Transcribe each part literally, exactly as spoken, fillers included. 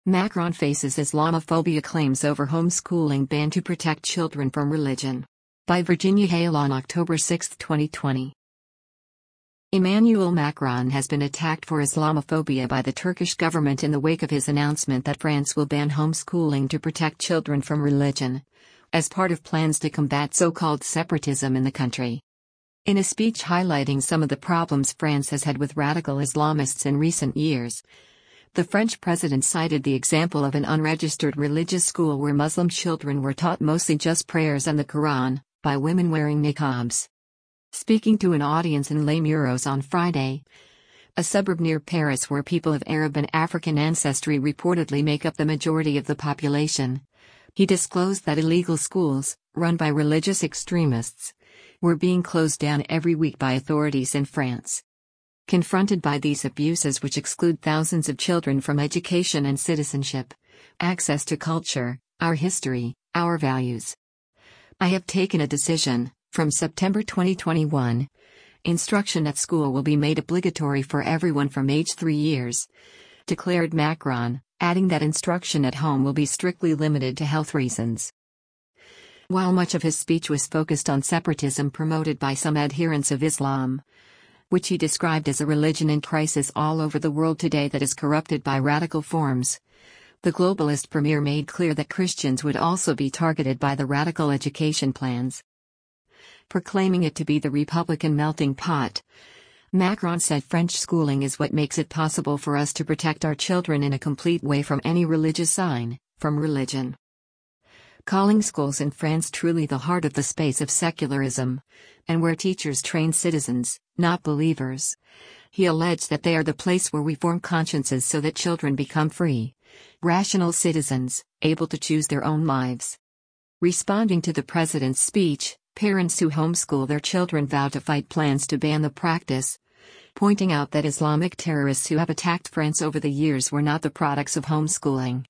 Macron faces Islamophobia claims over homeschooling ban to protect children from religion. By Virginia Hale on October sixth, twenty twenty. Emmanuel Macron has been attacked for Islamophobia by the Turkish government in the wake of his announcement that France will ban homeschooling to protect children from religion, as part of plans to combat so-called separatism in the country. In a speech highlighting some of the problems France has had with radical Islamists in recent years, the French president cited the example of an unregistered religious school where Muslim children were taught mostly just prayers and the Quran, by women wearing niqabs. Speaking to an audience in Les Mureaux on Friday, a suburb near Paris where people of Arab and African ancestry reportedly make up the majority of the population, he disclosed that illegal schools, run by religious extremists, were being closed down every week by authorities in France. Confronted by these abuses which exclude thousands of children from education and citizenship, access to culture, our history, our values, I have taken a decision. From September twenty twenty-one, instruction at school will be made obligatory for everyone from age three years, declared Macron, adding that instruction at home will be strictly limited to health reasons. While much of his speech was focused on separatism promoted by some adherents of Islam, which he described as a religion in crisis all over the world today that is corrupted by radical forms, the globalist premier made clear that Christians would also be targeted by the radical education plans. Proclaiming it to be the Republican melting pot, Macron said French schooling is what makes it possible for us to protect our children in a complete way from any religious sign, from religion. Calling schools in France truly the heart of the space of secularism, and where teachers train citizens, not believers, he alleged that they are the place where we form consciences so that children become free, rational citizens, able to choose their own lives. Responding to the president's speech, parents who homeschool their children vow to fight plans to ban the practice, pointing out that Islamic terrorists who have attacked France over the years were not the products of homeschooling.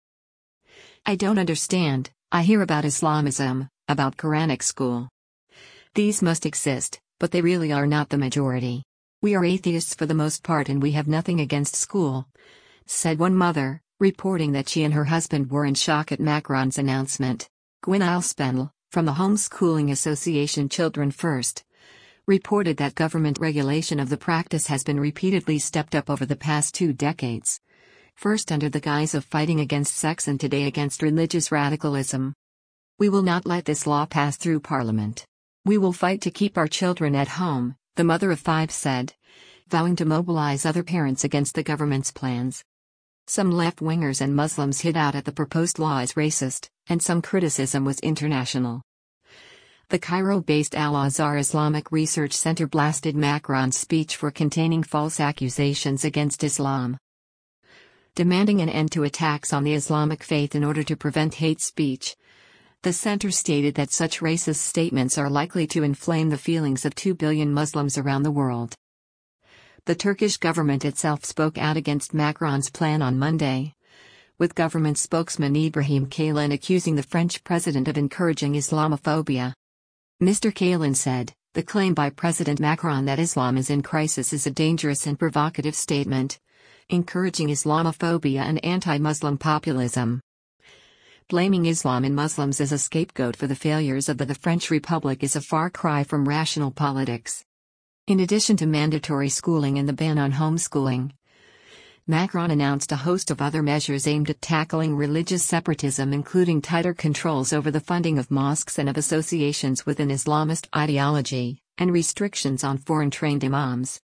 I don't understand. I hear about Islamism, about Quranic school. These must exist, but they really are not the majority. We are atheists for the most part and we have nothing against school, said one mother, reporting that she and her husband were in shock at Macron's announcement. Gwen Alspendel, from the Homeschooling Association Children First, reported that government regulation of the practice has been repeatedly stepped up over the past two decades. First under the guise of fighting against sex and today against religious radicalism. We will not let this law pass through Parliament. We will fight to keep our children at home, the mother of five said, vowing to mobilize other parents against the government's plans. Some left-wingers and Muslims hit out at the proposed law as racist, and some criticism was international. The Cairo-based Al-Azhar Islamic Research Center blasted Macron's speech for containing false accusations against Islam, demanding an end to attacks on the Islamic faith in order to prevent hate speech. The center stated that such racist statements are likely to inflame the feelings of two billion Muslims around the world. The Turkish government itself spoke out against Macron's plan on Monday, with government spokesman Ibrahim Kalin accusing the French president of encouraging Islamophobia. Mister Kalin said, "The claim by President Macron that Islam is in crisis is a dangerous and provocative statement, encouraging Islamophobia and anti-Muslim populism. Blaming Islam and Muslims as a scapegoat for the failures of the, the French Republic is a far cry from rational politics." In addition to mandatory schooling and the ban on homeschooling, Macron announced a host of other measures aimed at tackling religious separatism, including tighter controls over the funding of mosques and of associations with an Islamist ideology, and restrictions on foreign-trained imams.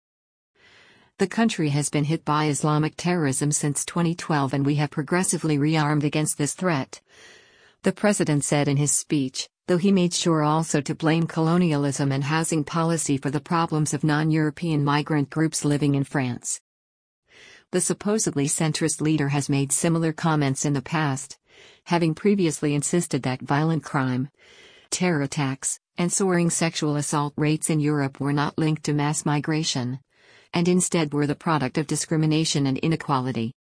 The country has been hit by Islamic terrorism since twenty twelve and we have progressively rearmed against this threat, the president said in his speech, though he made sure also to blame colonialism and housing policy for the problems of non-European migrant groups living in France. The supposedly centrist leader has made similar comments in the past, having previously insisted that violent crime, terror attacks, and soaring sexual assault rates in Europe were not linked to mass migration, and instead were the product of discrimination and inequality.